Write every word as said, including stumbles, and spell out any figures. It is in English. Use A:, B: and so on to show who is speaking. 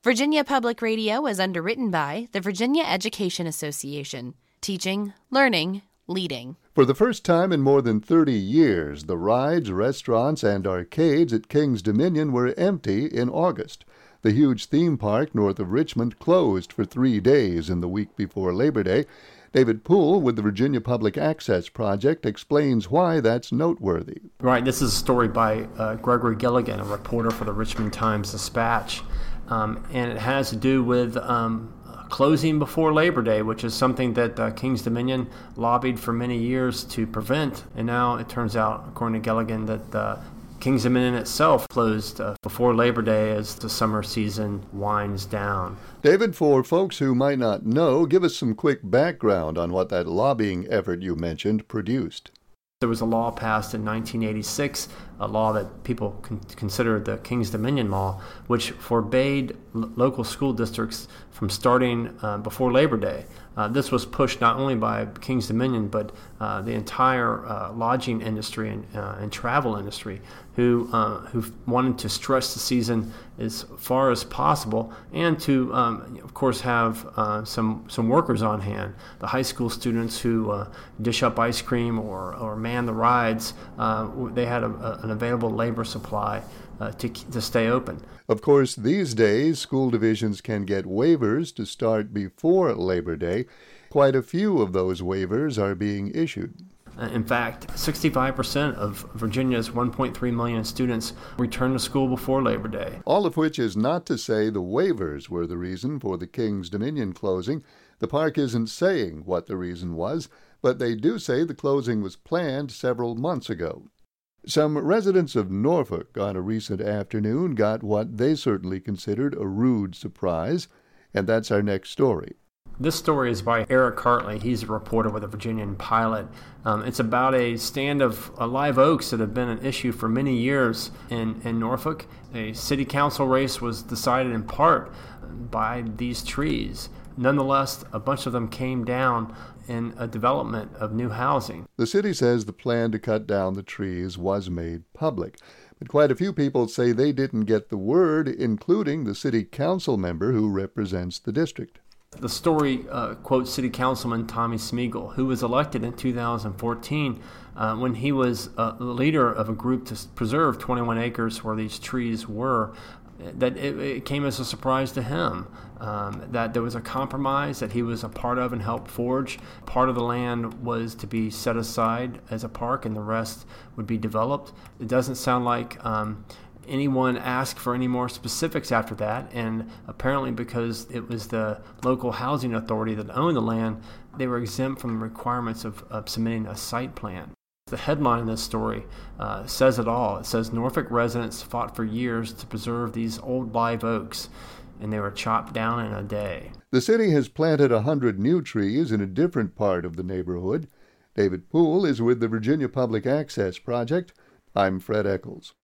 A: Virginia Public Radio is underwritten by the Virginia Education Association, teaching, learning, leading.
B: For the first time in more than thirty years, the rides, restaurants, and arcades at Kings Dominion were empty in August. The huge theme park north of Richmond closed for three days in the week before Labor Day. David Poole with the Virginia Public Access Project explains why that's noteworthy.
C: Right, this is a story by uh, Gregory Gilligan, a reporter for the Richmond Times-Dispatch, um, and it has to do with um, closing before Labor Day, which is something that uh, Kings Dominion lobbied for many years to prevent, and now it turns out, according to Gilligan, that uh, Kings Dominion itself closed uh, before Labor Day as the summer season winds down.
B: David, for folks who might not know, give us some quick background on what that lobbying effort you mentioned produced.
C: There was a law passed in nineteen eighty-six, a law that people con- considered the Kings Dominion law, which forbade l- local school districts from starting uh, before Labor Day. Uh, this was pushed not only by Kings Dominion, but uh, the entire uh, lodging industry and, uh, and travel industry, who uh, who wanted to stretch the season as far as possible, and to, um, of course, have uh, some some workers on hand. The high school students who uh, dish up ice cream or or man the rides, uh, they had a, a, an available labor supply uh, to to stay open.
B: Of course, these days, school divisions can get waivers to start before Labor Day. Quite a few of those waivers are being issued.
C: In fact, sixty-five percent of Virginia's one point three million students return to school before Labor Day.
B: All of which is not to say the waivers were the reason for the Kings Dominion closing. The park isn't saying what the reason was, but they do say the closing was planned several months ago. Some residents of Norfolk on a recent afternoon got what they certainly considered a rude surprise, and that's our next story.
C: This story is by Eric Hartley. He's a reporter with the Virginian Pilot. Um, it's about a stand of uh, live oaks that have been an issue for many years in, in Norfolk. A city council race was decided in part by these trees. Nonetheless, a bunch of them came down in a development of new housing.
B: The city says the plan to cut down the trees was made public. But quite a few people say they didn't get the word, including the city council member who represents the district.
C: The story uh, quotes City Councilman Tommy Smeagol, who was elected in two thousand fourteen uh, when he was uh, the leader of a group to preserve twenty-one acres where these trees were. That it, it came as a surprise to him um, that there was a compromise that he was a part of and helped forge. Part of the land was to be set aside as a park and the rest would be developed. It doesn't sound like um, anyone asked for any more specifics after that, and apparently because it was the local housing authority that owned the land, they were exempt from the requirements of, of submitting a site plan. The headline in this story uh, says it all. It says Norfolk residents fought for years to preserve these old live oaks, and they were chopped down in a day.
B: The city has planted a hundred new trees in a different part of the neighborhood. David Poole is with the Virginia Public Access Project. I'm Fred Eccles.